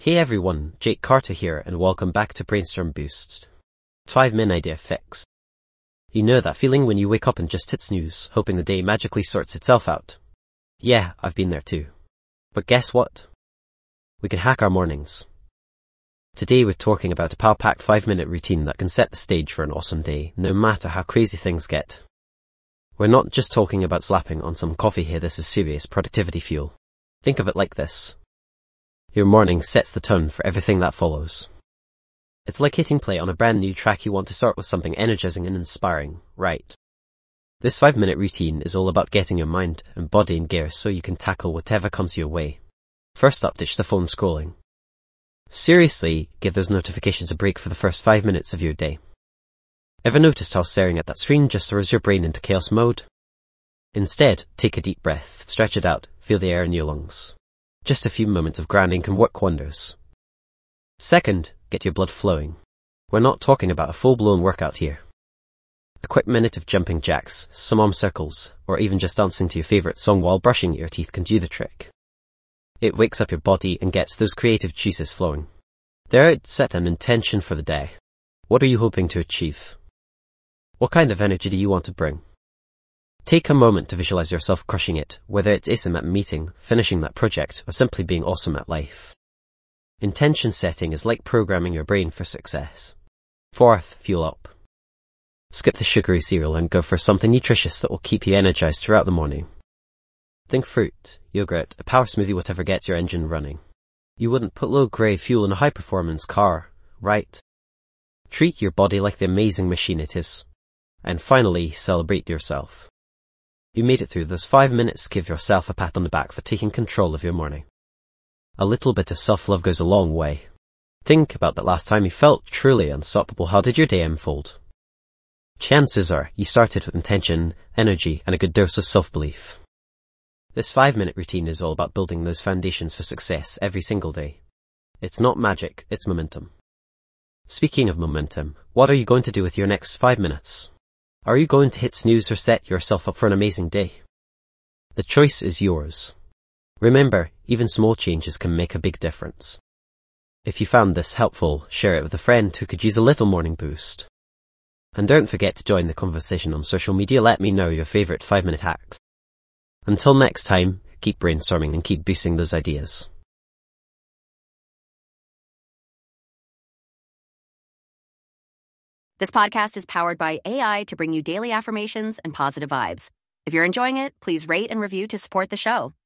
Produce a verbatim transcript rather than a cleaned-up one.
Hey everyone, Jake Carter here, and welcome back to Brainstorm Boost. five minute Idea Fix. You know that feeling when you wake up and just hit snooze, hoping the day magically sorts itself out? Yeah, I've been there too. But guess what? We can hack our mornings. Today we're talking about a power-packed five minute routine that can set the stage for an awesome day, no matter how crazy things get. We're not just talking about slapping on some coffee here, this is serious productivity fuel. Think of it like this. Your morning sets the tone for everything that follows. It's like hitting play on a brand new track. You want to start with something energizing and inspiring, right? This five minute routine is all about getting your mind and body in gear so you can tackle whatever comes your way. First up, ditch the phone scrolling. Seriously, give those notifications a break for the first five minutes of your day. Ever noticed how staring at that screen just throws your brain into chaos mode? Instead, take a deep breath, stretch it out, feel the air in your lungs. Just a few moments of grounding can work wonders. Second, get your blood flowing. We're not talking about a full-blown workout here. A quick minute of jumping jacks, some arm circles, or even just dancing to your favorite song while brushing your teeth can do the trick. It wakes up your body and gets those creative juices flowing. Third, set an intention for the day. What are you hoping to achieve? What kind of energy do you want to bring? Take a moment to visualize yourself crushing it, whether it's awesome at a meeting, finishing that project, or simply being awesome at life. Intention setting is like programming your brain for success. Fourth, fuel up. Skip the sugary cereal and go for something nutritious that will keep you energized throughout the morning. Think fruit, yogurt, a power smoothie, whatever gets your engine running. You wouldn't put low-grade fuel in a high-performance car, right? Treat your body like the amazing machine it is. And finally, celebrate yourself. You made it through those five minutes. Give yourself a pat on the back for taking control of your morning. A little bit of self-love goes a long way. Think about that last time you felt truly unstoppable. How did your day unfold? Chances are you started with intention, energy, and a good dose of self-belief. This five minute routine is all about building those foundations for success every single day. It's not magic, it's momentum. Speaking of momentum, what are you going to do with your next five minutes? Are you going to hit snooze or set yourself up for an amazing day? The choice is yours. Remember, even small changes can make a big difference. If you found this helpful, share it with a friend who could use a little morning boost. And don't forget to join the conversation on social media. Let me know your favorite five minute hacks. Until next time, keep brainstorming and keep boosting those ideas. This podcast is powered by A I to bring you daily affirmations and positive vibes. If you're enjoying it, please rate and review to support the show.